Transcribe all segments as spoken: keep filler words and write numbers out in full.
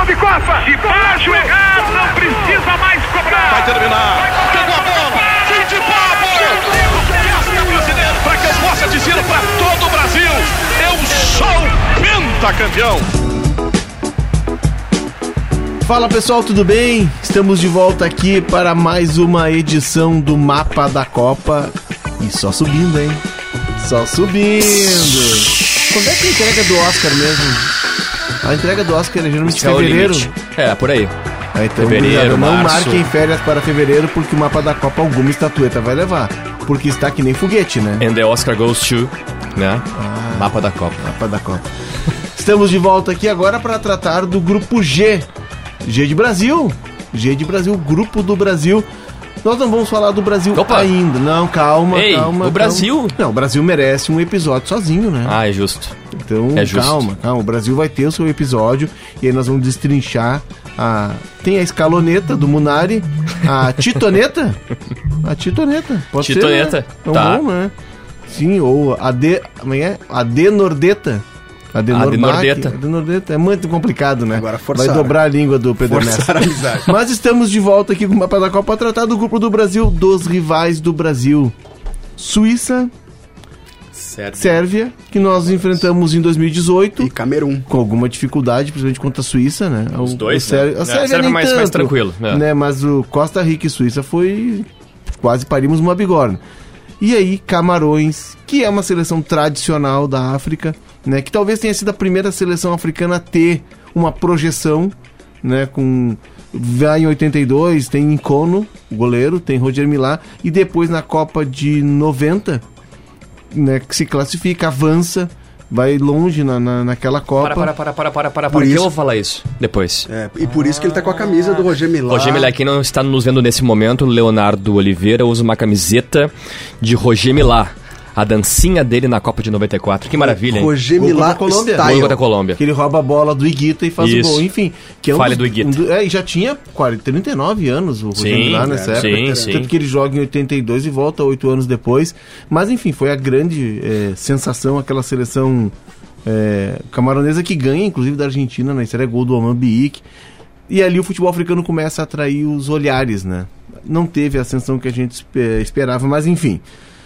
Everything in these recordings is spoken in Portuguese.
de Costa. De baixo errado, não precisa mais cobrar. Vai terminar. Pegou a bola. Fim de papo. Festa brasileira. Para que eu possa dizer para todo o Brasil, eu sou pentacampeão. Fala pessoal, tudo bem? Estamos de volta aqui para mais uma edição do Mapa da Copa. E só subindo, hein? Só subindo. Quando é que é a entrega do Oscar mesmo? A entrega do Oscar é geralmente em fevereiro. É, por aí. Ah, então, fevereiro, não março. marquem férias para fevereiro, porque o Mapa da Copa alguma estatueta vai levar. Porque está que nem foguete, né? And the Oscar goes to, né? Ah, Mapa da Copa. Mapa da Copa. Estamos de volta aqui agora para tratar do grupo G. G de Brasil. G de Brasil, grupo do Brasil. Nós não vamos falar do Brasil Opa. ainda. Não, calma, Ei, calma. o calma. Brasil? Não, o Brasil merece um episódio sozinho, né? Ah, é justo. Então, é justo. calma, calma. O Brasil vai ter o seu episódio e aí nós vamos destrinchar a... Tem a escaloneta do Munari, a titoneta. A titoneta. Pode Titoneta. ser, né? É um Tá. bom, né? Sim, ou a de... Amanhã é? A de Nordeta. A de, A de Nordeta. A de Nordeta. É muito complicado, né? Agora forçaram. Vai dobrar a língua do Pedro Forçaram a amizade. Mas estamos de volta aqui com o Mapa da Copa para tratar do grupo do Brasil, dos rivais do Brasil. Suíça, Certo. Sérvia, que nós enfrentamos em dois mil e dezoito. E Camerun. Com alguma dificuldade, principalmente contra a Suíça, né? Os O- dois, o Sérvia, né? A Sérvia, É, a Sérvia nem mais- tanto, mais tranquilo, né? né? Mas o Costa Rica e Suíça foi... Quase parimos uma bigorna. E aí, Camarões, que é uma seleção tradicional da África, né? Que talvez tenha sido a primeira seleção africana a ter uma projeção, né? Com... Vai em oitenta e dois, tem Nkono, o goleiro, tem Roger Milá, e depois na Copa de noventa, né, que se classifica, avança, vai longe na, na, naquela Copa. Para, para, para, para, para, para. Por Por que isso- eu vou falar isso depois? É, e por isso que ele tá com a camisa do Roger Milá. Roger Milá, quem não está nos vendo nesse momento, Leonardo Oliveira usa uma camiseta de Roger Milá. A dancinha dele na Copa de noventa e quatro. Que maravilha, hein? Roger Gol Milá contra a Colômbia. Gol style. contra a Colômbia. Que ele rouba a bola do Iguita e faz Isso. o gol, enfim. Que é um Falha dos- do Iguita. um do- é, e já tinha quarenta, trinta e nove anos o Roger Sim, Milá nessa é, época. sim, Tanto sim. que ele joga em oitenta e dois e volta oito anos depois. Mas enfim, foi a grande é, sensação, aquela seleção é, camaronesa que ganha, inclusive da Argentina, na estreia, gol do Oman Biik. E ali o futebol africano começa a atrair os olhares, né? Não teve a ascensão que a gente espe- esperava, mas enfim.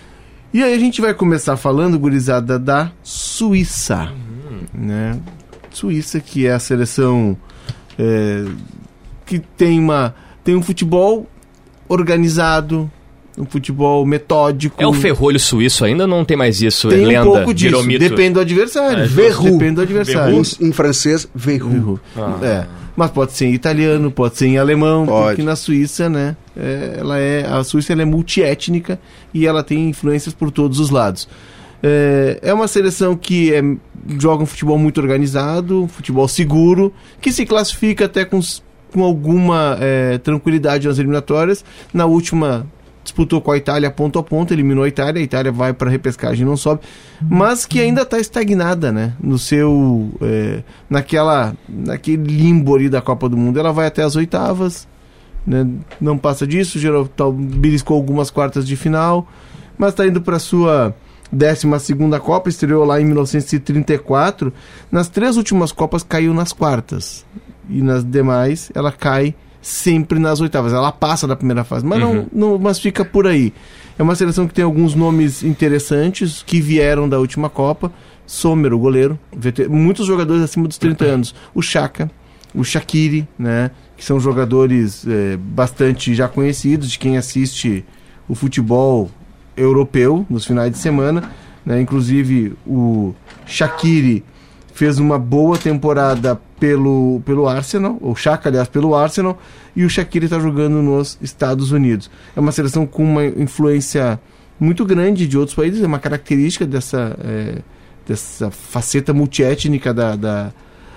E aí a gente vai começar falando, gurizada, da Suíça, né? Suíça, que é a seleção é, que tem, uma, tem um futebol organizado, um futebol metódico. É o ferrolho suíço ainda ou não tem mais isso? Tem Lenda, um pouco disso, virou mito? depende do adversário. É, Verru. Depende do adversário. Em, em francês, Verru. Verru. Ah. É. Mas pode ser em italiano, pode ser em alemão, Pode. porque na Suíça, né, é, ela é, a Suíça ela é multiétnica e ela tem influências por todos os lados. É, é uma seleção que é, joga um futebol muito organizado, um futebol seguro, que se classifica até com, s- com alguma é, tranquilidade nas eliminatórias. Na última disputou com a Itália ponto a ponto, eliminou a Itália, a Itália vai para a repescagem e não sobe, mas que ainda está estagnada, né? No seu, é, naquela, naquele limbo ali da Copa do Mundo. Ela vai até as oitavas, né? Não passa disso, gerou, tal, beliscou algumas quartas de final, mas está indo para a sua décima segunda Copa, estreou lá em mil novecentos e trinta e quatro. Nas três últimas Copas caiu nas quartas, e nas demais ela cai sempre nas oitavas. Ela passa da primeira fase, mas, Uhum. não, não, mas fica por aí. É uma seleção que tem alguns nomes interessantes que vieram da última Copa. Sommer, o goleiro, veter- muitos jogadores acima dos trinta anos. O Xhaka, o Shaqiri, né, que são jogadores é, bastante já conhecidos de quem assiste o futebol europeu nos finais de semana, né? Inclusive o Shaqiri fez uma boa temporada pelo, pelo Arsenal, o Xhaka, aliás, pelo Arsenal, e o Shaqiri está jogando nos Estados Unidos. É uma seleção com uma influência muito grande de outros países, é uma característica dessa, é, dessa faceta multiétnica da, da,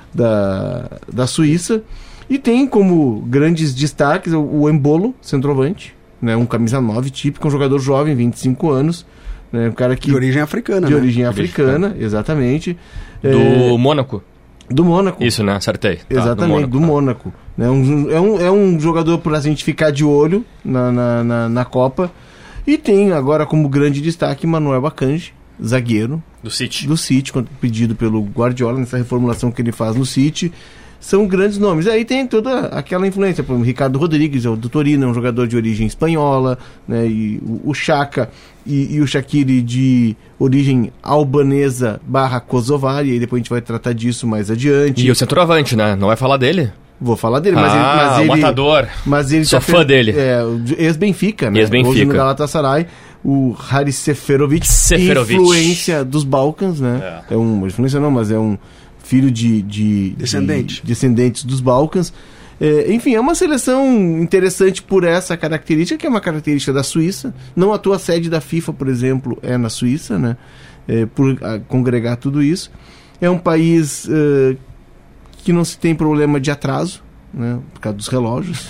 da, da Suíça, e tem como grandes destaques o, o Embolo, centroavante, né, um camisa nove típico, um jogador jovem, vinte e cinco anos, né, um cara que... De origem africana, De né? origem africana, exatamente. Do É, Mônaco? do Mônaco. Isso, né? Acertei. Tá, Exatamente, do Mônaco. Né, um, é, um, é um jogador para a gente ficar de olho na, na, na, na Copa. E tem agora como grande destaque Manuel Akanji, zagueiro Do City. do City, quando- pedido pelo Guardiola nessa reformulação que ele faz no City. são grandes nomes. Aí tem toda aquela influência, por exemplo, Ricardo Rodrigues, do Torino, é um jogador de origem espanhola, né? E o, o Xhaka e, e o Shaqiri de origem albanesa barra kosovar, e aí depois a gente vai tratar disso mais adiante. E o centroavante, né? Não vai falar dele? Vou falar dele, mas ah, ele... Mas o ele, matador. Mas ele Sou tá fã fe- dele. É, o ex-Benfica, né? Ex-Benfica. Hoje no Galatasaray, o Haris Seferovic, Seferovic. influência dos Balcãs, né? É, é um, influência não, mas é um filho de... de Descendente. de descendentes dos Balcãs. É, enfim, é uma seleção interessante por essa característica, que é uma característica da Suíça. Não à toa, a sede da FIFA, por exemplo, é na Suíça, né? É, por a, congregar tudo isso. É um país uh, que não se tem problema de atraso, né? Por causa dos relógios.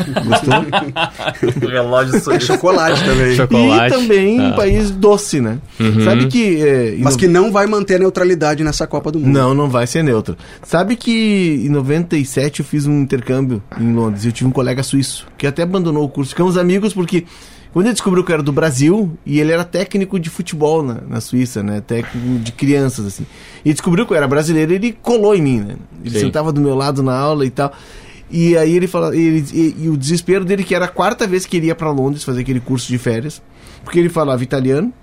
Gostou? Relógio É chocolate também. Chocolate. E também Ah. um país doce, né? Uhum. Sabe que... É, Mas no... que não vai manter a neutralidade nessa Copa do Mundo. Não, não vai ser neutro. Sabe que em noventa e sete eu fiz um intercâmbio em Londres e eu tive um colega suíço que até abandonou o curso. Ficamos amigos porque quando ele descobriu que eu era do Brasil, e ele era técnico de futebol na, na Suíça, né? Técnico de crianças, assim. E descobriu que eu era brasileiro, ele colou em mim, né? Ele Sim. sentava do meu lado na aula e tal. E aí ele fala, ele, e, e o desespero dele, que era a quarta vez que ele ia para Londres fazer aquele curso de férias, porque ele falava italiano,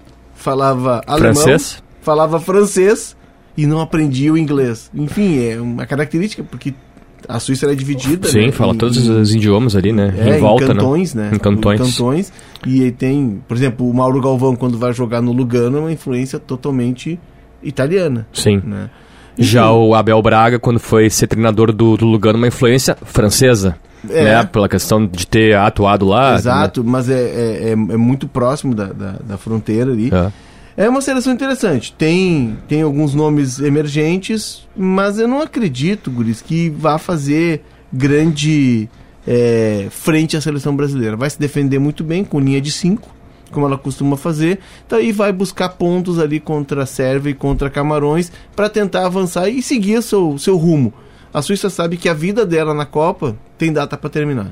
falava alemão, Francês. falava francês e não aprendia o inglês. Enfim, é uma característica, porque a Suíça era dividida. Sim, né, fala em- todos em- os idiomas ali, né? é, em volta, em cantões, né? Em cantões. Em cantões. E aí tem, por exemplo, o Mauro Galvão, quando vai jogar no Lugano, é uma influência totalmente italiana. Sim. Né? Já o Abel Braga, quando foi ser treinador do, do Lugano, uma influência francesa. É. Né? Pela questão de ter atuado lá. Exato, mas é, é, é, é muito próximo da, da, da fronteira ali. Né? É. É uma seleção interessante. Tem, tem alguns nomes emergentes, mas eu não acredito, Guris, que vá fazer grande é, frente à seleção brasileira. Vai se defender muito bem com linha de cinco, como ela costuma fazer. Então aí vai buscar pontos ali contra a Sérvia e contra Camarões para tentar avançar e seguir seu, seu rumo. A Suíça sabe que a vida dela na Copa tem data para terminar.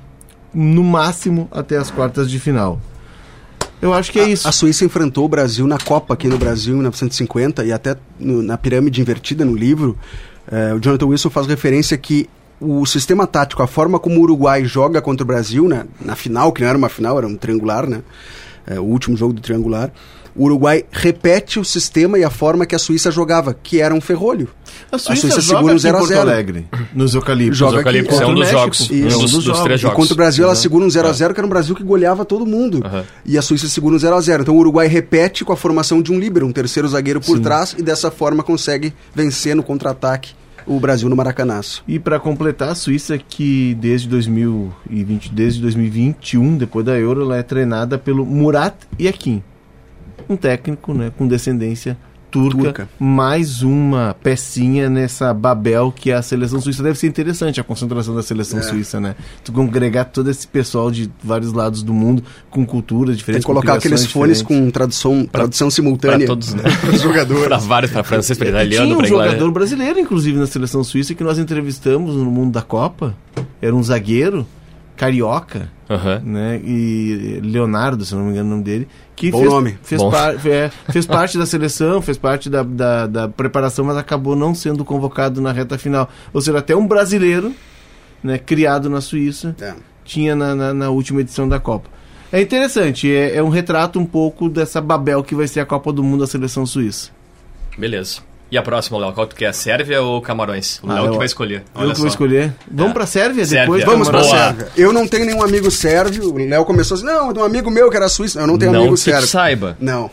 No máximo até as quartas de final. Eu acho que é isso. A, a Suíça enfrentou o Brasil na Copa aqui no Brasil em mil novecentos e cinquenta, e até no, na pirâmide invertida no livro, eh, o Jonathan Wilson faz referência que o sistema tático, a forma como o Uruguai joga contra o Brasil, né, na final, que não era uma final, era um triangular, né, eh, o último jogo do triangular, o Uruguai repete o sistema e a forma que a Suíça jogava, que era um ferrolho. A Suíça, a Suíça joga segura um aqui em zero a Porto zero. Alegre, nos eucaliptos. Joga Os eucaliptos aqui é um contra dos o jogos. México. Um É dos, um dos, dos três jogos. E jogos. contra o Brasil ela Exato. segura um zero a zero, que era um Brasil que goleava todo mundo. Aham. E a Suíça segura um zero a zero. Então o Uruguai repete com a formação de um líbero, um terceiro zagueiro por Sim. trás, e dessa forma consegue vencer no contra-ataque o Brasil no Maracanaço. E para completar, a Suíça, que desde dois mil e vinte, desde dois mil e vinte e um, depois da Euro, ela é treinada pelo Murat Yakin, um técnico, né, com descendência turca, Turca. mais uma pecinha nessa Babel que é a seleção suíça. Deve ser interessante a concentração da seleção É. suíça, né? Tu congregar todo esse pessoal de vários lados do mundo, com culturas Tem diferentes, que colocar com aqueles criações fones diferentes. com tradução, tradução simultânea Pra todos, né? para os jogadores. Para vários, para francês, para E italiano, tinha um para inglês. jogador brasileiro, inclusive, na seleção suíça, que nós entrevistamos no mundo da Copa. Era um zagueiro carioca, Aham. né? E Leonardo, se eu não me engano o nome dele, que Bom fez, nome. Fez, Bom. par- é, fez parte da seleção, fez parte da, da, da preparação, mas acabou não sendo convocado na reta final. Ou seja, até um brasileiro, né, criado na Suíça, É. tinha na, na, na última edição da Copa. É interessante, é, é um retrato um pouco dessa Babel que vai ser a Copa do Mundo da seleção suíça. Beleza. E a próxima, Léo? Qual tu quer? Sérvia ou Camarões? O Ah, Léo eu- que vai escolher. Eu Olha que vou só. escolher. Vamos É. pra Sérvia, Sérvia. depois? Vamos para a Boa. Sérvia. Eu não tenho nenhum amigo sérvio. O Léo começou assim, não, tem um amigo meu que era suíço. Eu não tenho Não amigo que tu sérvio. saiba. Não.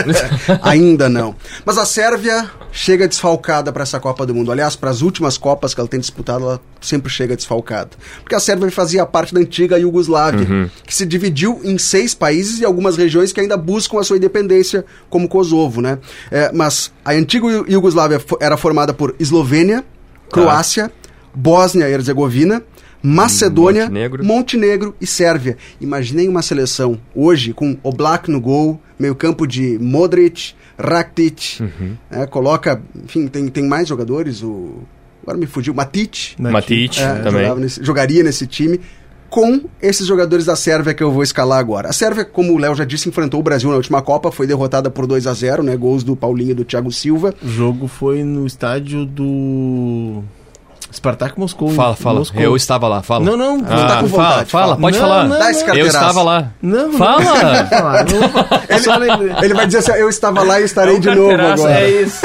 Ainda não. Mas a Sérvia chega desfalcada para essa Copa do Mundo. Aliás, para as últimas Copas que ela tem disputado, ela sempre chega desfalcada. Porque a Sérvia fazia parte da antiga Iugoslávia, Uhum. que se dividiu em seis países e algumas regiões que ainda buscam a sua independência, como Kosovo, né? É, mas a antiga Iu- Iugoslávia fo- era formada por Eslovênia, Croácia, Bósnia e Herzegovina, Macedônia, Montenegro. Montenegro e Sérvia. Imaginem uma seleção hoje com Oblak no gol, meio campo de Modric, Rakitic, Uhum. né, coloca, enfim, tem, tem mais jogadores, o agora me fugiu, Matic, Matic é, também. jogava nesse- jogaria nesse time com esses jogadores da Sérvia que eu vou escalar agora. A Sérvia, como o Léo já disse, enfrentou o Brasil na última Copa, foi derrotada por dois a zero, né, gols do Paulinho e do Thiago Silva. O jogo foi no estádio do... Spartak Moscou. Fala, fala. Moscou. Eu estava lá, fala. Não, não. Não tá com fala, vontade, fala, fala. pode Não, falar. não, Dá esse não. Eu carteiraço. estava lá. Não, Fala! Não, não, falar, não, vou- só lembrei. Ele vai dizer assim, eu estava lá e estarei de novo agora. É isso.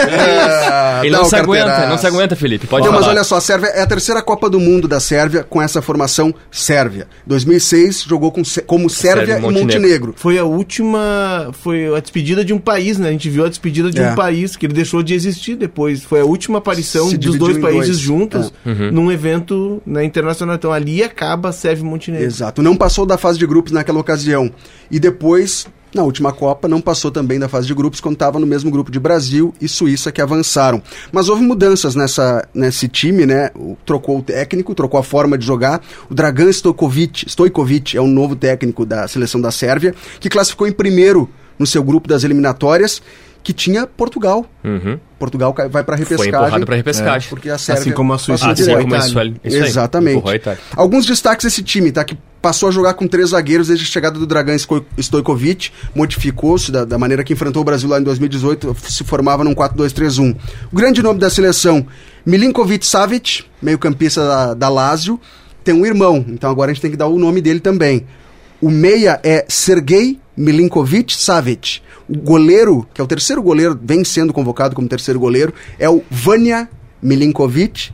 É, Ele dá não o se aguenta, carteiraço. não se aguenta, Felipe. Pode Não, falar. mas olha só, a Sérvia é a terceira Copa do Mundo da Sérvia com essa formação Sérvia. dois mil e seis jogou com, como Sérvia, Sérvia e e Montenegro. Montenegro. Foi a última. Foi a despedida de um país, né? A gente viu a despedida de É. um país, que ele deixou de existir depois. Foi a última aparição Se dos dividiu dois em países dois. juntos É. Uhum. num evento, né, internacional. Então ali acaba a Sérvia e Montenegro. Exato, não passou da fase de grupos naquela ocasião. E depois, na última Copa, não passou também da fase de grupos quando estava no mesmo grupo de Brasil e Suíça que avançaram. Mas houve mudanças nessa, nesse time, né? O- Trocou o técnico, trocou a forma de jogar. O Dragan Stojkovic, Stojkovic é o novo técnico da seleção da Sérvia, que classificou em primeiro no seu grupo das eliminatórias, que tinha Portugal. Uhum. Portugal cai- vai para a repescagem. Foi empurrado pra repescagem. Porque a Sérvia Assim como a Suíça passou Assim direto. como a Suécia. Isso aí, Exatamente. empurrou a Itália. Alguns destaques desse time, tá? Que passou a jogar com três zagueiros desde a chegada do Dragan Sko- Stojkovic, modificou-se da, da maneira que enfrentou o Brasil lá em dois mil e dezoito, se formava num quatro dois três um. O grande nome da seleção, Milinkovic Savic, meio-campista da, da Lazio, tem um irmão, então agora a gente tem que dar o nome dele também. O meia é Sergei Milinkovic Savic. O goleiro, que é o terceiro goleiro, vem sendo convocado como terceiro goleiro, é o Vanja Milinkovic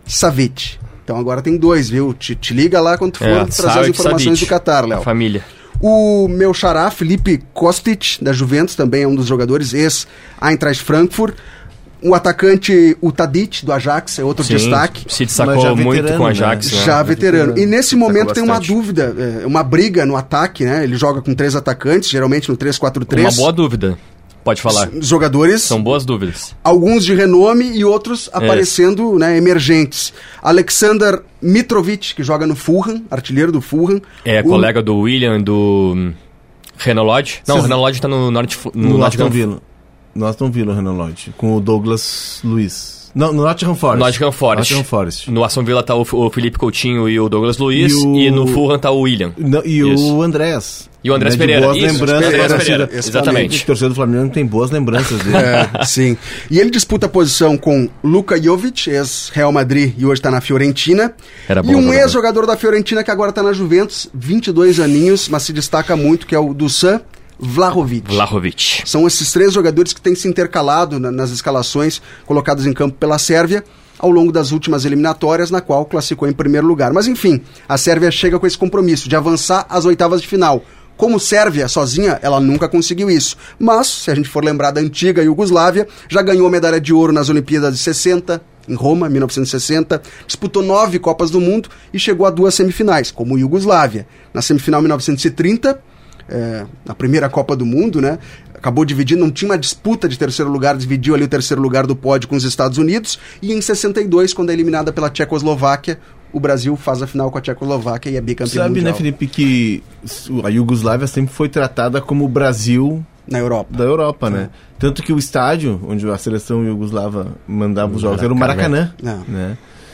Savic. Então agora tem dois, viu? Te, te liga lá quando tu for É, trazer as Savic, informações Savic. do Catar, A Léo. família. O meu xará, Felipe Kostic, da Juventus, também é um dos jogadores, ex-Eintracht Frankfurt. O atacante, o Tadic, do Ajax, é outro Sim, destaque. se Mas já destacou muito veterano, com o né? Ajax. Né? Já veterano. E nesse Destacou momento tem uma bastante. dúvida, é, uma briga no ataque, né? Ele joga com três atacantes, geralmente no três quatro três. Uma boa dúvida. Pode falar. Os jogadores, São boas dúvidas. alguns de renome e outros aparecendo, né, emergentes. Alexander Mitrovic, que joga no Fulham, artilheiro do Fulham. É O- colega do William, do hum, Renan Lodge. Não, o Vocês- Renan Lodge tá no, Norte, no, No Nottingham Aston Villa. No Aston Villa, o Renan Lodge. Com o Douglas Luiz. Não, no Nottingham Forest. Nottingham Forest. Nottingham Forest. No Aston Villa tá o, o Felipe Coutinho e o Douglas Luiz. E E, o- no Fulham tá o William. Não, e Isso. o Andrés. E o Andrés Né, Pereira. De boas Isso, lembranças. Andrés da Pereira, torcida. exatamente. O torcedor do Flamengo tem boas lembranças dele. É, sim. E ele disputa a posição com Luka Jovic, ex-Real Madrid e hoje está na Fiorentina. Era bom e um jogador. ex-jogador da Fiorentina que agora está na Juventus, vinte e dois aninhos, mas se destaca muito, que é o Dusan Vlahovic. Vlahovic. São esses três jogadores que têm se intercalado na- nas escalações colocadas em campo pela Sérvia ao longo das últimas eliminatórias, na qual classificou em primeiro lugar. Mas enfim, a Sérvia chega com esse compromisso de avançar às oitavas de final. Como Sérvia, sozinha, ela nunca conseguiu isso. Mas, se a gente for lembrar da antiga Iugoslávia, já ganhou a medalha de ouro nas Olimpíadas de sessenta, em Roma, mil novecentos e sessenta, disputou nove Copas do Mundo e chegou a duas semifinais, como Iugoslávia. Na semifinal, mil novecentos e trinta, é, na primeira Copa do Mundo, né? Acabou dividindo, não tinha uma disputa de terceiro lugar, dividiu ali o terceiro lugar do pódio com os Estados Unidos. E em sessenta e dois, quando é eliminada pela Tchecoslováquia, o Brasil faz a final com a Tchecoslováquia e é bicampeão Sabe, mundial. né, Felipe, que a Iugoslávia sempre foi tratada como o Brasil Na Europa. da Europa, né? Tanto que o estádio onde a seleção iugoslava mandava os jogos era o Maracanã, Maracanã. né?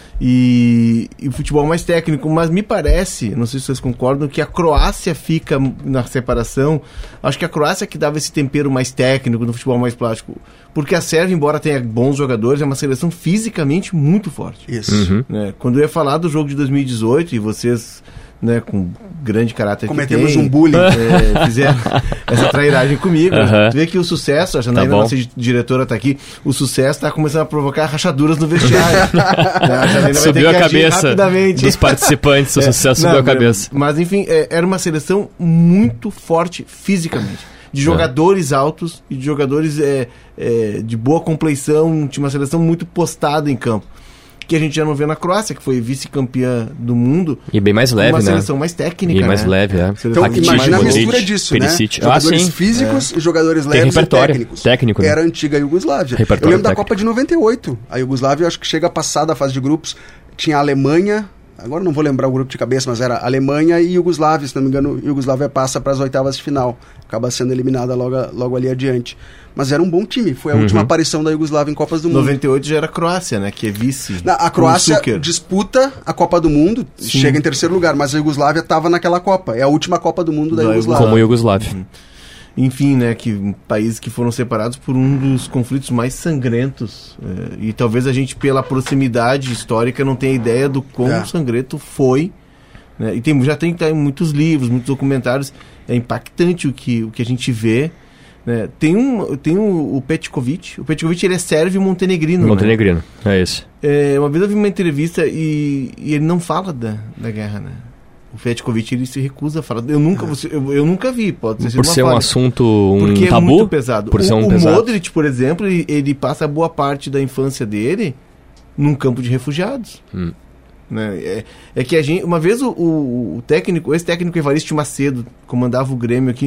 E, e o futebol mais técnico, mas me parece, não sei se vocês concordam, que a Croácia fica na separação. Acho que a Croácia que dava esse tempero mais técnico no futebol mais plástico, porque a Sérvia, embora tenha bons jogadores, é uma seleção fisicamente muito forte. Isso. Uhum. Né? Quando eu ia falar do jogo de dois mil e dezoito e vocês, né, com grande caráter Cometemos que tem, um bullying. é, fizeram essa trairagem comigo. Uhum. Tu vê que o sucesso, a Janaína, Tá bom. nossa diretora, tá aqui, o sucesso tá começando a provocar rachaduras no vestiário. A Janaína vai ter Subiu que a agir cabeça rapidamente. dos participantes, o É, sucesso não, subiu a cabeça. Mas enfim, é, era uma seleção muito forte fisicamente. De jogadores altos e de jogadores é, é, de boa compleição, tinha uma seleção muito postada em campo. Que a gente já não vê na Croácia, que foi vice-campeã do mundo. E bem mais leve, uma né? seleção mais técnica, E mais né? leve, é. Seleção Então, Rakitic, imagina a Modric, mistura disso, Perisic. né? Jogadores Ah, sim. físicos e jogadores Tem leves e repertório técnicos. técnico, né? Era a antiga Iugoslávia. Repertório Eu lembro da técnico. Copa de noventa e oito. A Iugoslávia, eu acho que chega a passar da fase de grupos. Tinha a Alemanha, agora não vou lembrar o grupo de cabeça, mas era Alemanha e Iugoslávia. Se não me engano, Iugoslávia passa para as oitavas de final. Acaba sendo eliminada logo, logo ali adiante. Mas era um bom time. Foi a Uhum. última aparição da Iugoslávia em Copas do Mundo. noventa e oito já era a Croácia, né? Que é vice. Na- a com o Croácia Šuker. disputa a Copa do Mundo, Sim. chega em terceiro lugar, mas a Iugoslávia estava naquela Copa. É a última Copa do Mundo da Da Iugoslávia. Como o Yugoslávia. enfim, né, que países que foram separados por um dos conflitos mais sangrentos. É, e talvez a gente, pela proximidade histórica, não tenha ideia do quão É. sangrento foi. Né? E tem, já tem, tem muitos livros, muitos documentários. É impactante o que, o que a gente vê. Né? Tem, um, tem um, o Petkovic. O Petkovic, ele é sérvio e montenegrino. Montenegrino, é isso. É, uma vez eu vi uma entrevista e, e ele não fala da, da guerra, né? O Petkovic, ele se recusa a falar. Eu nunca, você, eu, eu nunca vi, pode ter sido Por uma ser um falha. assunto, um Porque tabu? é muito pesado. Por o, ser um o pesado. Modric, por exemplo, ele, ele passa boa parte da infância dele num campo de refugiados. Hum. Né? É, é que a gente... Uma vez o, o, o técnico, o ex-técnico Evaristo Macedo comandava o Grêmio aqui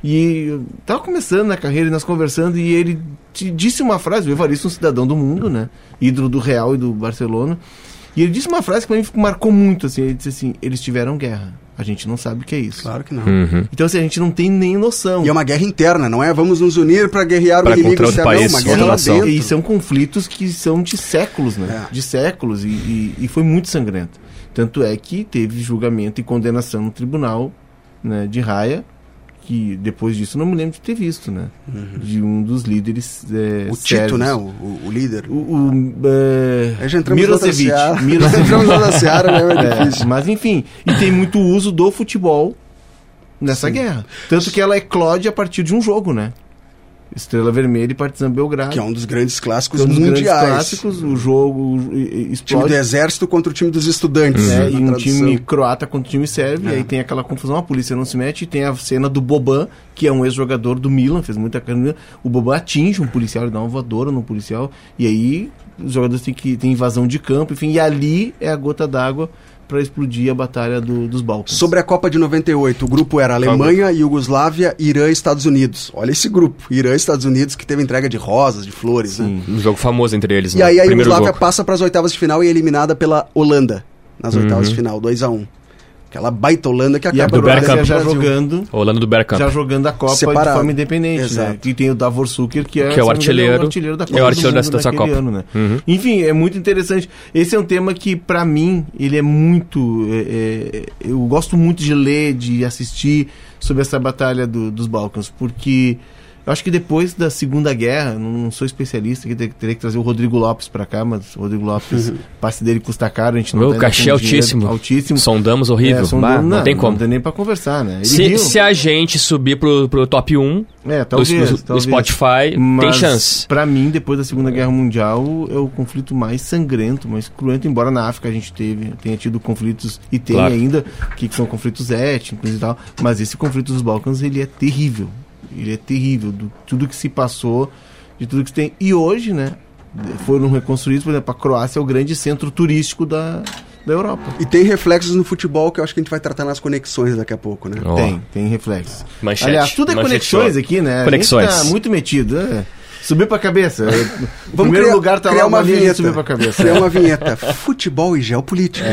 e eu tava começando na carreira e nós conversando e ele te disse uma frase, o Evaristo é um cidadão do mundo, né? Ídolo do Real e do Barcelona. E ele disse uma frase que pra mim marcou muito, assim, ele disse assim, eles tiveram guerra, a gente não sabe o que é isso. Claro que não. Uhum. Então assim, a gente não tem nem noção. E é uma guerra interna, não é? Vamos nos unir para guerrear Pra o inimigo contra outro externo, país, não, uma outra guerra lá nação. dentro. E são conflitos que são de séculos, né? É. De séculos, e, e, e foi muito sangrento. Tanto é que teve julgamento e condenação no tribunal, né, de Haia, que depois disso eu não me lembro de ter visto, né? Uhum. De um dos líderes é, O Tito, sérvios. né? O, o, o líder. O, o, é, Aí já entramos na outra Milosevic. seara. Milosevic. Entramos na outra seara, né? É É, difícil. mas enfim, e tem muito uso do futebol nessa Sim. guerra. Tanto que ela eclode a partir de um jogo, né? Estrela Vermelha e Partizan Belgrado. Que é um dos grandes clássicos Que é um dos grandes mundiais. clássicos, o jogo e- e- O time explode. do exército contra o time dos estudantes. Né? na E um tradução. time croata contra o time sérvio, É. e aí tem aquela confusão, a polícia não se mete, e tem a cena do Boban, que é um ex-jogador do Milan, fez muita carreira. O Boban atinge um policial, ele dá uma voadora no policial, e aí os jogadores têm que tem invasão de campo, enfim, e ali é a gota d'água para explodir a batalha do- dos Balcãs. Sobre a Copa de noventa e oito, o grupo era Alemanha, Iugoslávia, Irã e Estados Unidos. Olha esse grupo, Irã e Estados Unidos, que teve entrega de rosas, de flores, né? Sim. Um jogo famoso entre eles, E né? aí a Primeiro Iugoslávia jogo. passa para as oitavas de final e é eliminada pela Holanda nas oitavas Uhum. de final, dois a um. Aquela baita Holanda que E a acaba do Croácia Bergkamp. já Brasil. jogando, Holanda do Bergkamp. já jogando a Copa Separado. de forma independente, Exato. né? E tem o Davor Suker, que é, Que é o se não me engano, artilheiro- o artilheiro da é o Copa artilheiro do dessa- Mundo dessa daquele Copa. ano, né? Uhum. Enfim, é muito interessante. Esse é um tema que, pra mim, ele é muito... é, é, eu gosto muito de ler, de assistir sobre essa batalha do- dos Balcãs, porque eu acho que depois da Segunda Guerra, não sou especialista, que ter- teria que trazer o Rodrigo Lopes pra cá, mas o Rodrigo Lopes, o passe dele custa caro, a gente não O tem cachê com dinheiro, altíssimo. altíssimo. Sondamos horrível. É, são Bah, donos- não, tem como. Não tem nem pra conversar, né? Ele Se, riu. se a gente subir pro, pro top um É, do, talvez, do- do talvez. Spotify, tem Mas, chance. pra mim, depois da Segunda Guerra Mundial, é o conflito mais sangrento, mais cruento, embora na África a gente teve, tenha tido conflitos, e tem Claro. ainda, que são conflitos étnicos e tal, mas esse conflito dos Balcãs, ele é terrível. Ele é terrível, do tudo que se passou, de tudo que se tem. E hoje, né, foram reconstruídos, por exemplo, a Croácia é o grande centro turístico da, da Europa. E tem reflexos no futebol que eu acho que a gente vai tratar nas conexões daqui a pouco, né? Ó, Tem, tem reflexos. manchete, Aliás, tudo é manchete conexões show. aqui, né? Conexões. A gente tá muito metido, né? Subiu pra cabeça. O Vamos primeiro criar, lugar tá criar lá, uma ali, a gente vinheta. subiu pra cabeça. Criar uma vinheta. Futebol e geopolítica.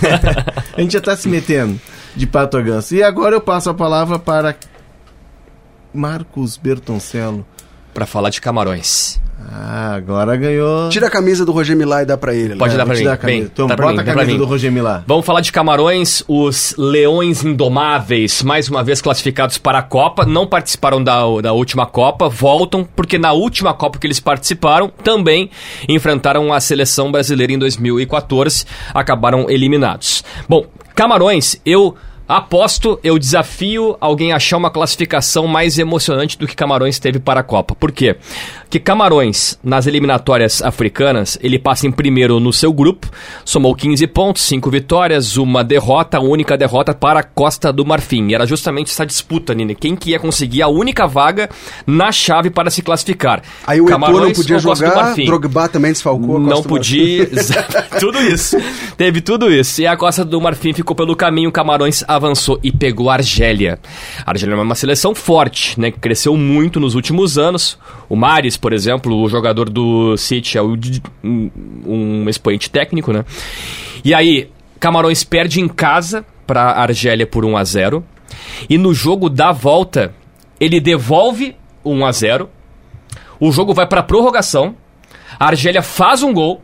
A gente já tá se metendo de pato a ganso. E agora eu passo a palavra para Marcos Bertoncello. Pra falar de Camarões. Ah, agora ganhou. Tira a camisa do Roger Milá e dá pra ele. Pode né? dar pra Vou te mim. dar a camisa. Bem, Toma, dá pra bota mim, a dá pra camisa mim. do Roger Milá. Vamos falar de Camarões, os Leões Indomáveis, mais uma vez classificados para a Copa, não participaram da, da última Copa, voltam, porque na última Copa que eles participaram, também enfrentaram a seleção brasileira em dois mil e quatorze, acabaram eliminados. Bom, Camarões, eu aposto, eu desafio alguém a achar uma classificação mais emocionante do que Camarões teve para a Copa. Por quê? Que Camarões, nas eliminatórias africanas, ele passa em primeiro no seu grupo, somou quinze pontos, cinco vitórias, uma derrota, a única derrota para a Costa do Marfim. E era justamente essa disputa, Nini, quem que ia conseguir a única vaga na chave para se classificar. Aí o Eto'o não Camarões podia ou Costa do jogar, Marfim? Drogba também desfalcou. a Não Costa do podia, tudo isso. Teve tudo isso. E a Costa do Marfim ficou pelo caminho, Camarões avançou e pegou a Argélia. A Argélia é uma seleção forte, né, que cresceu muito nos últimos anos. O Mahrez, por exemplo, o jogador do City, é o, um, um expoente técnico, né? E aí, Camarões perde em casa para a Argélia por um a zero. E no jogo da volta, ele devolve um a zero. O jogo vai para prorrogação. A Argélia faz um gol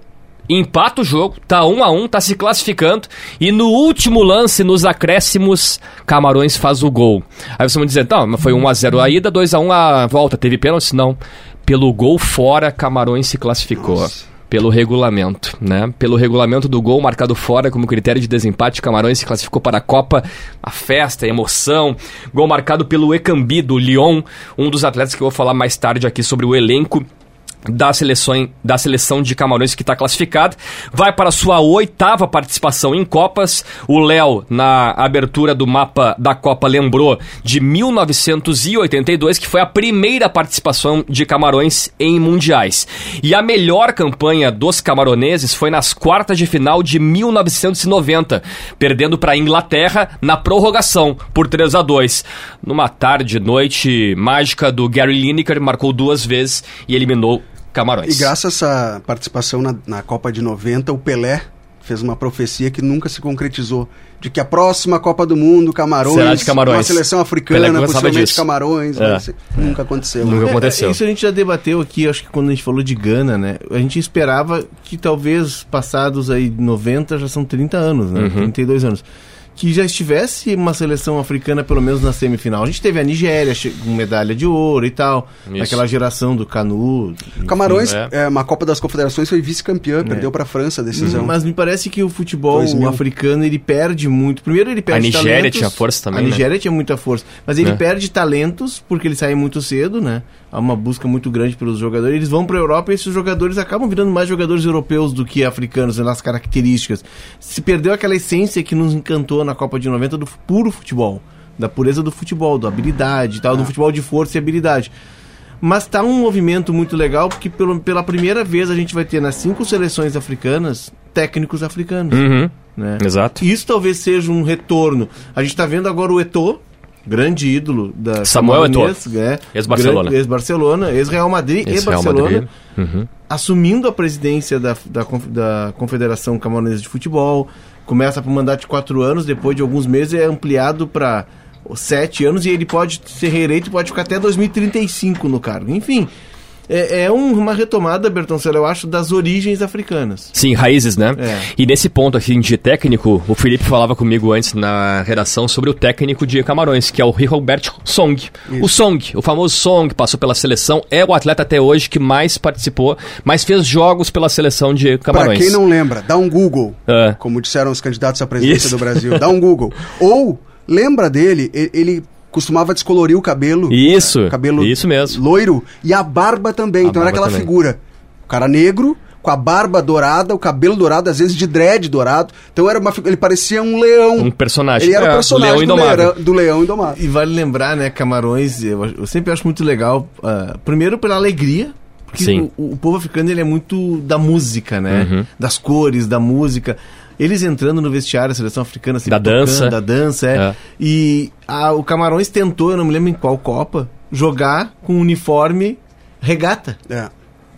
empata o jogo, tá um a um, tá se classificando, e no último lance, nos acréscimos, Camarões faz o gol. Aí você vai dizer, não, mas foi um a zero a ida, dois a um a volta, teve pênalti? Não. Pelo gol fora, Camarões se classificou. Nossa. Pelo regulamento, né? Pelo regulamento do gol marcado fora como critério de desempate, Camarões se classificou para a Copa, a festa, a emoção. Gol marcado pelo Ekambi, do Lyon, um dos atletas que eu vou falar mais tarde aqui sobre o elenco da seleção, da seleção de Camarões que está classificada. Vai para a sua oitava participação em Copas. O Léo, na abertura do mapa da Copa, lembrou de mil novecentos e oitenta e dois, que foi a primeira participação de Camarões em mundiais. E a melhor campanha dos camaroneses foi nas quartas de final de mil novecentos e noventa, perdendo para a Inglaterra na prorrogação por três a dois. Numa tarde, noite mágica do Gary Lineker, marcou duas vezes e eliminou Camarões. E graças a essa participação na, na Copa de noventa, o Pelé fez uma profecia que nunca se concretizou, de que a próxima Copa do Mundo, Camarões, será de Camarões. Uma seleção africana, possivelmente Camarões, é. ser, nunca aconteceu. Nunca aconteceu. É, isso a gente já debateu aqui, acho que quando a gente falou de Gana, né? A gente esperava que talvez passados aí noventa, já são trinta anos, né? Uhum. trinta e dois anos. Que já estivesse uma seleção africana pelo menos na semifinal. A gente teve a Nigéria com medalha de ouro e tal, isso. Aquela geração do Canu. Enfim. Camarões, é. É, uma Copa das Confederações, foi vice-campeã, é. Perdeu para a França a decisão. Mas me parece que o futebol africano, ele perde muito. Primeiro ele perde talentos. A Nigéria talentos, tinha força também, A Nigéria né? tinha muita força. Mas ele é. perde talentos porque ele sai muito cedo, né? Há uma busca muito grande pelos jogadores. Eles vão para a Europa e esses jogadores acabam virando mais jogadores europeus do que africanos, nas características. Se perdeu aquela essência que nos encantou na Copa de noventa do puro futebol, da pureza do futebol, da habilidade e tal, ah. do futebol de força e habilidade. Mas tá um movimento muito legal porque pelo, pela primeira vez a gente vai ter nas cinco seleções africanas técnicos africanos. Uhum. Né? Exato. Isso talvez seja um retorno. A gente tá vendo agora o Eto'o, grande ídolo da Samuel Eto'o, é, ex-Barcelona, ex-Barcelona, ex-Real Madrid e Barcelona, uhum. assumindo a presidência da, da, da Confederação Camaronesa de Futebol. Começa por um mandato de quatro anos, depois de alguns meses é ampliado para sete anos e ele pode ser reeleito e pode ficar até dois mil e trinta e cinco no cargo. Enfim, é, é um, uma retomada, Bertoncello, eu acho, das origens africanas. Sim, raízes, né? É. E nesse ponto aqui de técnico, o Felipe falava comigo antes na redação sobre o técnico de Camarões, que é o Rigobert Song. Isso. O Song, o famoso Song, passou pela seleção, é o atleta até hoje que mais participou, mais fez jogos pela seleção de Camarões. Pra quem não lembra, dá um Google, é. como disseram os candidatos à presidência Isso. do Brasil, dá um Google. Ou, lembra dele, ele costumava descolorir o cabelo. Isso, é, cabelo isso mesmo. Loiro e a barba também. A então barba era aquela também. figura. O cara negro, com a barba dourada, o cabelo dourado, às vezes de dread dourado. Então era uma, ele parecia um leão. Um personagem. Ele era o é, personagem leão do, indomável. leão, do leão indomável. E vale lembrar, né, Camarões, eu, eu sempre acho muito legal, uh, primeiro pela alegria, porque Sim. o, o povo africano ele é muito da música, né? Uhum. Das cores, da música. Eles entrando no vestiário, a seleção africana, assim, da tocando, dança. da dança, é. É. E a, o Camarões tentou, eu não me lembro em qual Copa, jogar com uniforme regata. É.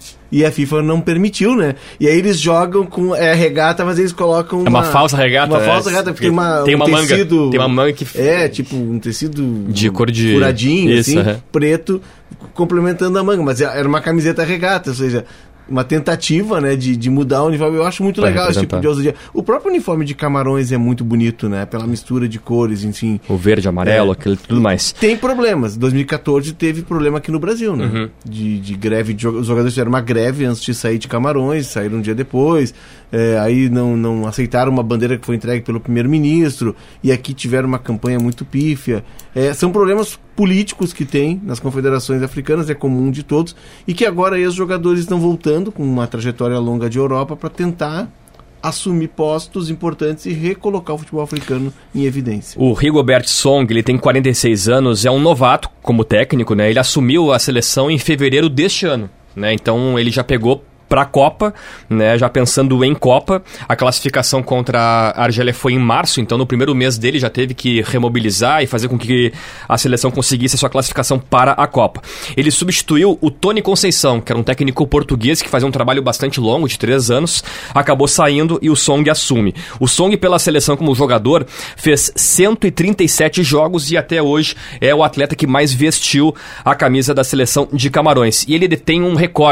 E a FIFA não permitiu, né? E aí eles jogam com é, regata, mas eles colocam uma... É uma falsa regata. Uma é. falsa regata, porque tem uma, tem uma um manga, tecido... Tem uma manga que... É, tipo um tecido... De cor de... furadinho, Isso, assim, é. preto, complementando a manga. Mas era uma camiseta regata, ou seja... uma tentativa, né, de, de mudar o uniforme. Eu acho muito Pra legal esse tipo representar. de ousadia. O próprio uniforme de Camarões é muito bonito, né, pela mistura de cores, enfim. O verde, amarelo, É. aquele tudo mais. Tem problemas. dois mil e catorze teve problema aqui no Brasil, né? Uhum. De, de greve. De, os jogadores fizeram uma greve antes de sair de Camarões, saíram um dia depois. É, aí não, não aceitaram uma bandeira que foi entregue pelo primeiro-ministro. E aqui tiveram uma campanha muito pífia. É, são problemas políticos que tem nas confederações africanas, é comum de todos. E que agora aí os jogadores estão voltando com uma trajetória longa de Europa para tentar assumir postos importantes e recolocar o futebol africano em evidência. O Rigobert Song, ele tem quarenta e seis anos, é um novato como técnico, né? Ele assumiu a seleção em fevereiro deste ano, né? Então ele já pegou para a Copa, né? Já pensando em Copa. A classificação contra a Argélia foi em março, então no primeiro mês dele já teve que remobilizar e fazer com que a seleção conseguisse a sua classificação para a Copa. Ele substituiu o Tony Conceição, que era um técnico português que fazia um trabalho bastante longo, de três anos, acabou saindo e o Song assume. O Song, pela seleção como jogador, fez cento e trinta e sete jogos e até hoje é o atleta que mais vestiu a camisa da seleção de Camarões. E ele detém um recorde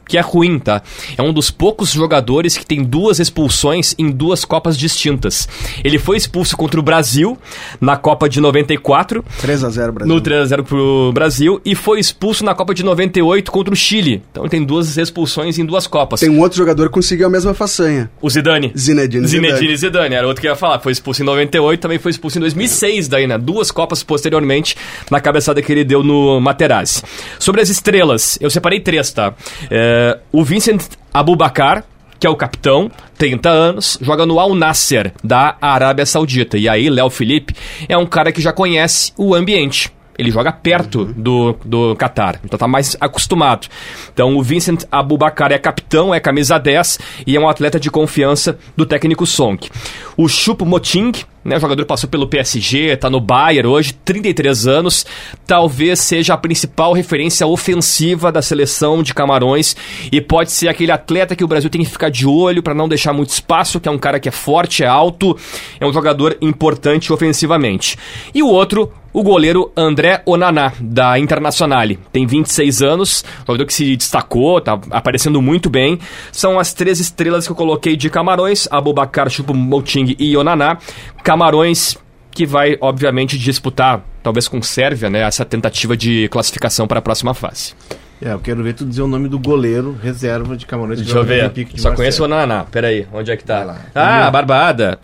que é ruim, tá? É um dos poucos jogadores que tem duas expulsões em duas Copas distintas. Ele foi expulso contra o Brasil na Copa de noventa e quatro. três a zero Brasil. No três a zero pro Brasil. E foi expulso na Copa de noventa e oito contra o Chile. Então ele tem duas expulsões em duas Copas. Tem um outro jogador que conseguiu a mesma façanha. O Zidane. Zinedine Zidane. Zinedine Zidane. Era outro que eu ia falar. Foi expulso em noventa e oito, também foi expulso em dois mil e seis daí, né? Duas Copas posteriormente na cabeçada que ele deu no Materazzi. Sobre as estrelas, eu separei três, tá? É... O Vincent Aboubakar, que é o capitão, trinta anos, joga no Al Nassr, da Arábia Saudita. E aí, Léo Felipe é um cara que já conhece o ambiente. Ele joga perto uhum. do, do Qatar, então tá mais acostumado. Então o Vincent Aboubakar é capitão, é camisa dez e é um atleta de confiança do técnico Song. O Choupo-Moting, né, o jogador passou pelo P S G, tá no Bayern hoje, trinta e três anos, talvez seja a principal referência ofensiva da seleção de Camarões e pode ser aquele atleta que o Brasil tem que ficar de olho para não deixar muito espaço, que é um cara que é forte, é alto, é um jogador importante ofensivamente. E o outro, o goleiro André Onaná, da Internazionale. Tem vinte e seis anos, jogador que se destacou, tá aparecendo muito bem. São as três estrelas que eu coloquei de Camarões, Aboubakar, Choupo-Moting e Onaná. Camarões que vai, obviamente, disputar, talvez com Sérvia, né, essa tentativa de classificação para a próxima fase. É, eu quero ver tu dizer o nome do goleiro reserva de Camarões. Deixa eu ver, só conheço o Onaná. Peraí, onde é que tá? Ah, Barbada.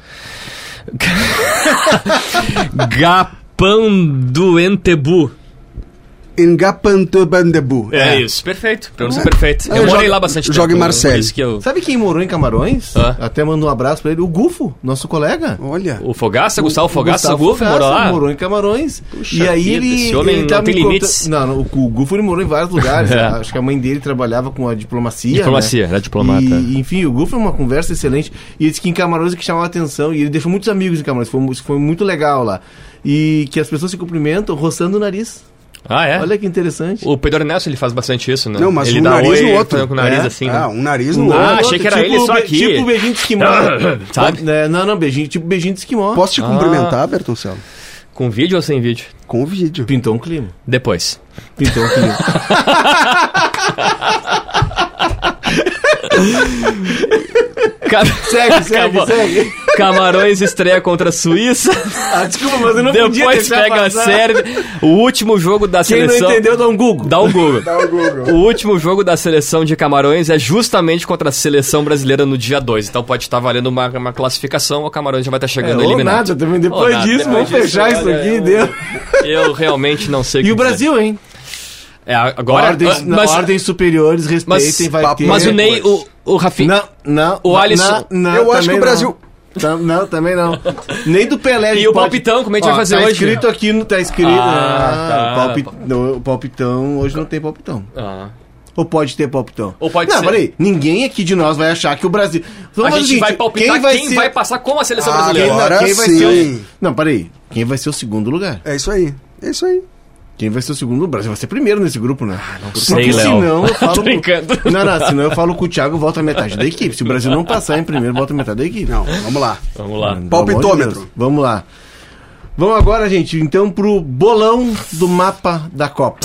Gapanduentebu. Ngapantubandebu. É, é isso, perfeito. Pronúncia é. perfeita. Eu, eu morei lá bastante tempo. Joga em Marseille. Eu... Sabe quem morou em Camarões? Ah. Até mando um abraço pra ele. O Gufo, nosso colega. Olha. O Fogaça, o, Gustavo Fogaça, o Gufo Fogaça, morou lá? Morou em Camarões. Puxa e aí vida, ele... Esse homem ele não tem limites. Conta... Não, não, o Gufo ele morou em vários lugares. é. Acho que a mãe dele trabalhava com a diplomacia. Diplomacia, né? era diplomata. E, enfim, o Gufo é uma conversa excelente. E ele disse que em Camarões é que chamava a atenção. E ele deixou muitos amigos em Camarões. Foi, foi muito legal lá. E que as pessoas se cumprimentam roçando o nariz. Ah, é? Olha que interessante. O Pedro Ernesto, ele faz bastante isso, né? Não, mas ele um dá nariz oi, no outro. Com o nariz é? assim, ah, né? um nariz no um outro. Ah, achei que era tipo, ele só aqui. Tipo beijinho de esquimó. Sabe? É, não, não, beijinho, tipo beijinho de esquimó. Posso te Ah. cumprimentar, Bertoncello? Com vídeo ou sem vídeo? Com o vídeo. Pintou um clima. Depois. Pintou um clima. Ca- Segue, segue, Acabou. segue. Camarões estreia contra a Suíça. Ah, desculpa, mas eu não podia Depois deixar pega passar. a Sérvia. O último jogo da Quem seleção... não entendeu, dá um Google. Dá um Google. Dá o Google. O último jogo da seleção de Camarões é justamente contra a seleção brasileira no dia dois. Então pode estar valendo uma, uma classificação. O Camarões já vai estar É, chegando ou eliminado. nada, também depois Ou nada, disso, depois vamos fechar disso, isso olha, aqui, eu- deu. Eu realmente não sei o E que o dizer. Brasil, hein? É, agora... Ordens, ah, não, mas, ordens superiores, respeitem, mas, vai ter. mas o Ney, o, o Rafinha... Não, não. O não, Alisson- não, Eu acho também que o Brasil- Não. Tam- Não, também não. Nem do Pelé. a gente E o pode- palpitão, como a gente Ó, vai fazer tá hoje? Escrito aqui no, tá escrito. Ah, Ah, tá. o, palpi- no- o palpitão, hoje não tem palpitão. Ah. Ou pode ter palpitão? Ou pode não, ser. peraí. Ninguém aqui de nós vai achar que o Brasil. A Vamos gente fazer o vai seguinte, palpitar quem vai, ser- passar com a seleção Ah, brasileira. agora Quem vai sim. ser o... Não, peraí. Quem vai ser o segundo lugar? É isso aí. É isso aí. Quem vai ser o segundo? O Brasil vai ser primeiro nesse grupo, né? Ah, não sei, Porque Léo. senão eu falo. Tô brincando. Não, não, senão eu falo com o Thiago, volta a metade da equipe. Se o Brasil não passar em primeiro, volta a metade da equipe. Não, vamos lá. Vamos lá. Pelo Palpitômetro. amor de Deus. Vamos lá. Vamos agora, gente, então pro bolão do mapa da Copa.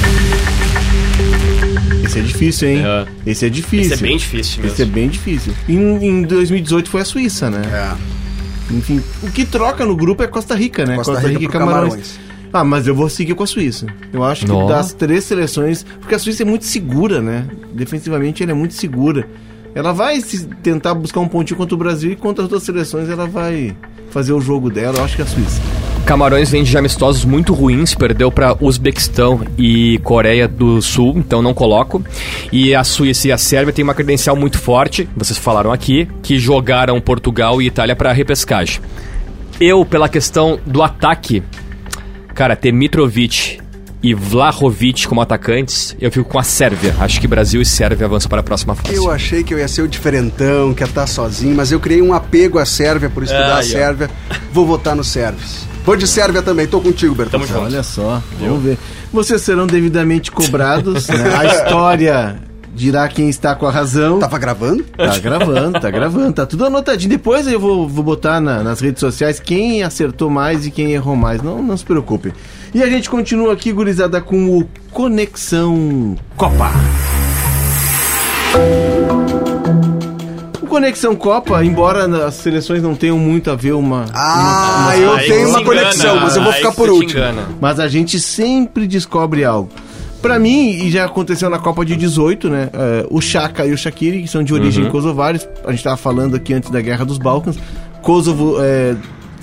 Esse é difícil, hein? É. Esse é difícil. Esse é bem difícil mesmo. Esse é bem difícil. Em, em dois mil e dezoito foi a Suíça, né? É. Enfim, o que troca no grupo é Costa Rica, né? Costa Rica e pro Camarões. Ah, mas eu vou seguir com a Suíça. Eu acho que Nó. das três seleções... Porque a Suíça é muito segura, né? Defensivamente ela é muito segura. Ela vai se tentar buscar um pontinho contra o Brasil e contra as outras seleções ela vai fazer o jogo dela. Eu acho que é a Suíça. Camarões vem de amistosos muito ruins, perdeu para Uzbequistão e Coreia do Sul, então não coloco. E a Suíça e a Sérvia têm uma credencial muito forte, vocês falaram aqui, que jogaram Portugal e Itália para repescagem. Eu, pela questão do ataque, cara, ter Mitrovic e Vlahovic como atacantes, eu fico com a Sérvia. Acho que Brasil e Sérvia avançam para a próxima fase. Eu achei que eu ia ser o diferentão, que ia estar sozinho, mas eu criei um apego à Sérvia por estudar Ah, a Sérvia. Vou votar no Sérvios. Vou de Sérvia também, tô contigo, Bertão. Tamo junto. Olha só, vamos ver. Vocês serão devidamente cobrados, né? A história dirá quem está com a razão. Tava gravando? Tá gravando, tá gravando, tá tudo anotadinho. Depois eu vou, vou botar na- nas redes sociais quem acertou mais e quem errou mais. Não, não se preocupem. E a gente continua aqui, gurizada, com o Conexão Copa. O Conexão Copa, embora as seleções não tenham muito a ver uma... Ah, uma, uma eu Aí tenho se uma engana, conexão, mas eu vou aí ficar que por você te último. engana. Mas a gente sempre descobre algo. Pra mim, e já aconteceu na Copa de dezoito, né? Uh, o Chaka e o Shaqiri, que são de origem Uhum. kosovares. A gente tava falando aqui antes da Guerra dos Balcãs. Kosovo é,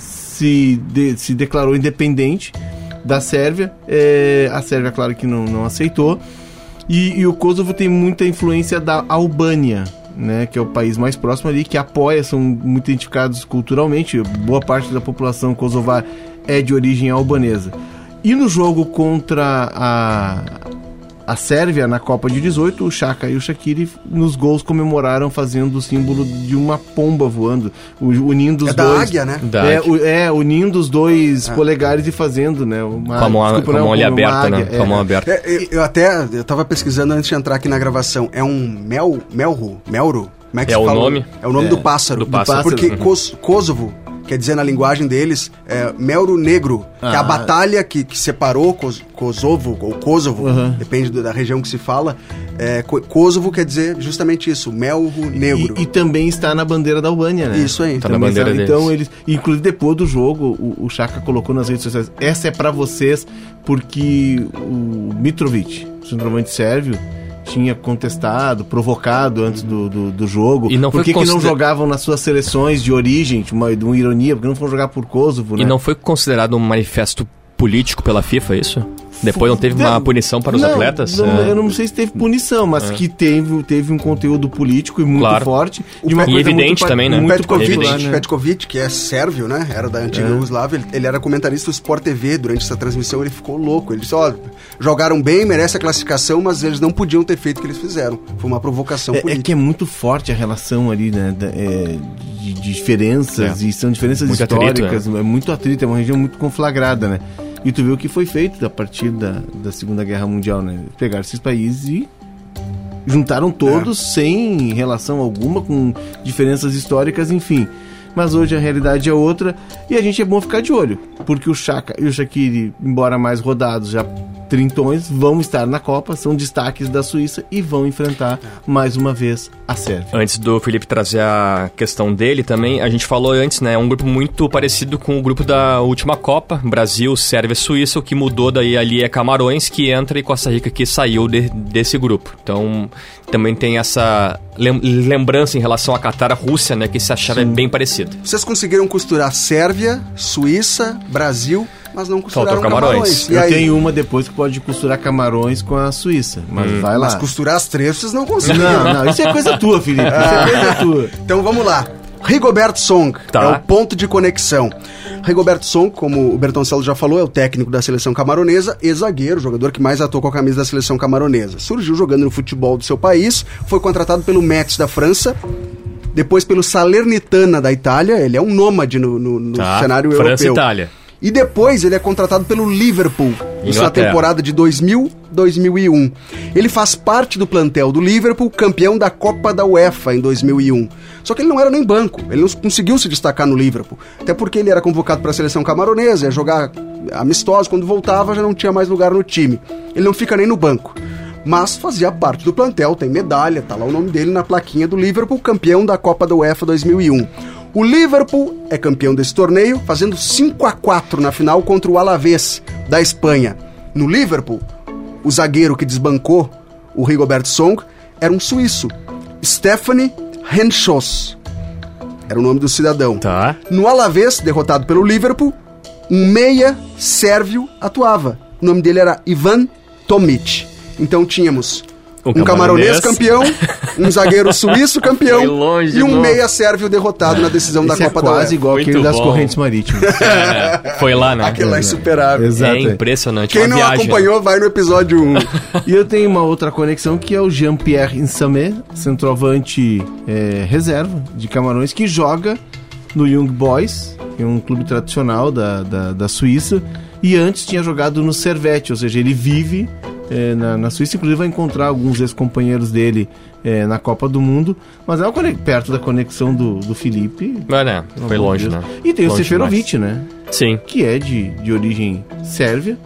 se, de- se declarou independente da Sérvia. É, a Sérvia, claro que não, não aceitou. E, e o Kosovo tem muita influência da Albânia, né, que é o país mais próximo ali, que apoia, são muito identificados culturalmente. Boa parte da população kosovar é de origem albanesa. E no jogo contra a, a Sérvia, na Copa de dezoito, o Chaka e o Shaqiri, nos gols, comemoraram fazendo o símbolo de uma pomba voando, u- unindo os É dois. da águia, né? Da É, águia. o- é, unindo os dois polegares e fazendo, né? Uma, Com a mão, desculpa, com a não, mão ali uma aberta, né? águia, Com a é. mão aberta. É, eu- eu até, eu tava pesquisando antes de entrar aqui na gravação, é um mel, melro, melro? Como é que É se o fala? nome? É o nome É, do pássaro. do pássaro. Porque Uhum. Kos- Kosovo, quer dizer na linguagem deles, é melro negro, que é a Ah. batalha que, que separou Kos- Kosovo, ou Kosovo, Uhum. depende do- da região que se fala. É, Ko- Kosovo quer dizer justamente isso, melro negro. E, e também está na bandeira da Albânia, né? Isso aí. Tá na Também bandeira está- deles. Então eles, inclusive depois do jogo, o, o Chaka colocou nas redes sociais: essa é pra vocês, porque o Mitrovic, o centroavante sérvio, tinha contestado, provocado antes do, do, do jogo. E não por foi que, que não consider- jogavam nas suas seleções de origem? Tinha uma, uma ironia, porque não foram jogar por Kosovo, né? E não foi considerado um manifesto político pela FIFA, é isso? Depois não teve uma Não, punição para os não, atletas? não, É. Eu não sei se teve punição, mas que teve, teve um conteúdo político e muito Claro. forte. O De uma Pe- coisa e evidente muito pa- também, né? muito Petkovic, particular, né? Petkovic, que é sérvio, né? Era da antiga É. Yugoslávia, ele, ele era comentarista do Sport T V durante essa transmissão, ele ficou louco. Ele disse, ó, jogaram bem, merece a classificação, mas eles não podiam ter feito o que eles fizeram. Foi uma provocação É, é política. que é muito forte a relação ali, né? da- é, de, de diferenças, É. e são diferenças Muito atrito, históricas, é. muito atrito, é uma região muito conflagrada, né? E tu viu o que foi feito a partir da, da Segunda Guerra Mundial, né? Pegaram esses países e juntaram todos É. sem relação alguma, com diferenças históricas, enfim. Mas hoje a realidade é outra e a gente é bom ficar de olho, porque o Chaka e o Shaqiri, embora mais rodados, já trintões, vão estar na Copa, são destaques da Suíça e vão enfrentar mais uma vez a Sérvia. Antes do Felipe trazer a questão dele também, a gente falou antes, né? É um grupo muito parecido com o grupo da última Copa, Brasil, Sérvia e Suíça. O que mudou daí ali é Camarões, que entra, e Costa Rica, que saiu de- desse grupo. Então, também tem essa lem- lembrança em relação a Catar, a Rússia, né? Que essa chave é bem parecida. Vocês conseguiram costurar Sérvia, Suíça, Brasil, mas não costuraram Faltou Camarões. E Eu aí? tenho uma depois que pode costurar Camarões com a Suíça, mas vai lá. Mas costurar as três vocês não conseguiram. Não, não, isso é coisa tua, Felipe, isso é coisa tua. Então vamos lá. Rigoberto Song Tá. é o ponto de conexão. Rigoberto Song, como o Bertoncello já falou, é o técnico da seleção camaronesa e zagueiro, o jogador que mais atuou com a camisa da seleção camaronesa. Surgiu jogando no futebol do seu país, foi contratado pelo Metz da França, depois pelo Salernitana da Itália, ele é um nômade no, no- no Tá? cenário França e europeu. Itália. E depois ele é contratado pelo Liverpool, isso na Inglaterra. temporada de dois mil, dois mil e um. Ele faz parte do plantel do Liverpool, campeão da Copa da UEFA em dois mil e um. Só que ele não era nem banco, ele não conseguiu se destacar no Liverpool. Até porque ele era convocado para a seleção camaronesa, ia jogar amistoso, quando voltava já não tinha mais lugar no time. Ele não fica nem no banco. Mas fazia parte do plantel, tem medalha, tá lá o nome dele na plaquinha do Liverpool, campeão da Copa da UEFA dois mil e um. O Liverpool é campeão desse torneio, fazendo cinco a quatro na final contra o Alavés, da Espanha. No Liverpool, o zagueiro que desbancou o Rigoberto Song era um suíço, Stephanie Henschos. Era o nome do cidadão. Tá. No Alavés, derrotado pelo Liverpool, um meia sérvio atuava. O nome dele era Ivan Tomic. Então tínhamos Um um camaronês camaronês. campeão, um zagueiro suíço campeão Foi longe e um de novo. meia sérvio derrotado na decisão da Esse Copa é da quase UEFA. igual Muito aquele das bom. correntes marítimas. É, foi lá, né? Aquele lá é insuperável. Exato. É impressionante. Quem uma não viagem. acompanhou, vai no episódio um. E eu tenho uma outra conexão que é o Jean-Pierre Insamé, centroavante é, reserva de Camarões, que joga no Young Boys, que é um clube tradicional da, da, da Suíça, e antes tinha jogado no Servette, ou seja, ele vive é, na, na Suíça, inclusive vai encontrar alguns ex-companheiros dele é, na Copa do Mundo, mas é uma conex- perto da conexão do, do Felipe. Mas, né? pelo Foi amor longe, de né? Deus. E tem Longe o Seferovic, né? Sim. Que é de, de origem sérvia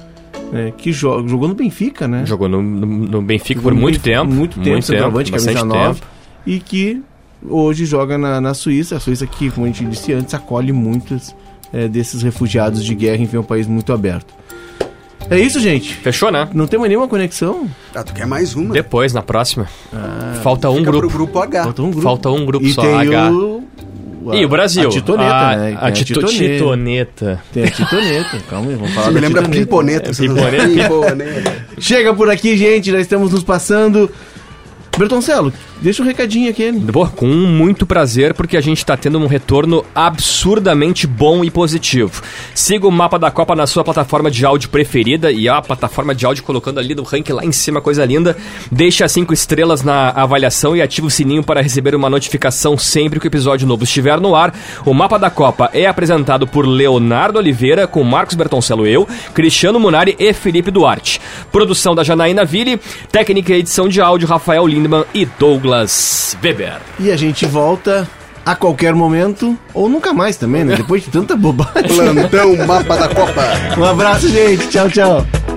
né, que jo- jogou no Benfica, né? Jogou no, no, no Benfica Jogou por no muito Benfica, tempo. Muito tempo, muito centroavante, tempo, camisa bastante nove. tempo. E que hoje joga na, na Suíça. A Suíça que, como a gente disse antes, acolhe muitos é, desses refugiados de guerra, enfim, é um país muito aberto. É isso, gente. Fechou, né? Não tem mais nenhuma conexão? Ah, tu quer mais uma? Depois, na próxima. Falta um Fica grupo. pro grupo H. Falta um grupo. Falta um grupo E só, tem H. o... a- E o Brasil. A Titoneta, a, né? A, Tem tito, Titoneta. Tem a Titoneta. Calma aí, vamos falar Me da lembra Titoneta. Pimponeta. É, vocês não Pimponeta. sabem? Pimponeta. Chega por aqui, gente. Já estamos nos passando. Bertoncelo, deixa um recadinho aqui. Boa, com muito prazer, porque a gente está tendo um retorno absurdamente bom e positivo. Siga o Mapa da Copa na sua plataforma de áudio preferida, e a plataforma de áudio colocando ali no ranking lá em cima, coisa linda. Deixe as cinco estrelas na avaliação e ative o sininho para receber uma notificação sempre que o episódio novo estiver no ar. O Mapa da Copa é apresentado por Leonardo Oliveira, com Marcos Bertoncelo, eu, Cristiano Munari e Felipe Duarte. Produção da Janaína Ville, técnica e edição de áudio Rafael Lindemann e Douglas Weber. E a gente volta a qualquer momento, ou nunca mais também, né? Depois de tanta bobagem. Plantão Mapa da Copa. Um abraço, gente. Tchau, tchau.